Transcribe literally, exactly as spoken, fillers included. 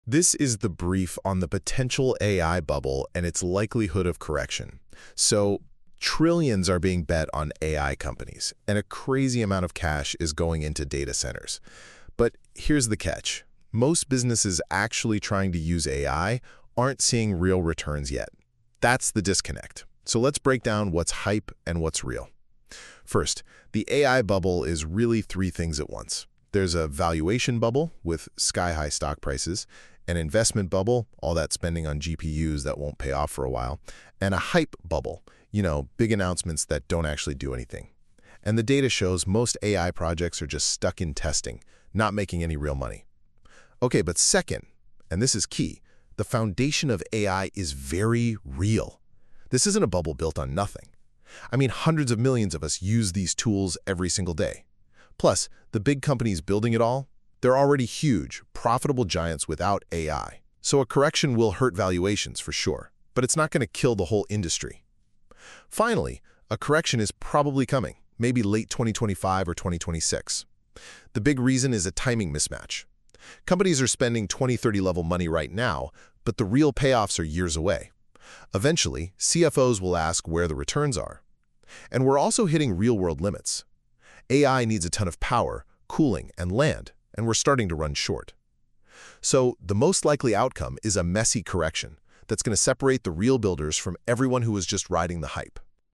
This is the brief on the potential A I bubble and its likelihood of correction. So, trillions are being bet on A I companies, and a crazy amount of cash is going into data centers. But here's the catch. Most businesses actually trying to use A I aren't seeing real returns yet. That's the disconnect. So let's break down what's hype and what's real. First, the A I bubble is really three things at once. There's a valuation bubble with sky-high stock prices, an investment bubble, all that spending on G P Us that won't pay off for a while, and a hype bubble, you know, big announcements that don't actually do anything. And the data shows most A I projects are just stuck in testing, not making any real money. Okay, but second, and this is key, the foundation of A I is very real. This isn't a bubble built on nothing. I mean, hundreds of millions of us use these tools every single day. Plus, the big companies building it all, they're already huge, profitable giants without A I. So a correction will hurt valuations for sure, but it's not going to kill the whole industry. Finally, a correction is probably coming, maybe late twenty twenty-five or twenty twenty-six. The big reason is a timing mismatch. Companies are spending twenty thirty level money right now, but the real payoffs are years away. Eventually, C F Os will ask where the returns are. And we're also hitting real-world limits. A I needs a ton of power, cooling, and land, and we're starting to run short. So the most likely outcome is a messy correction that's going to separate the real builders from everyone who is just riding the hype.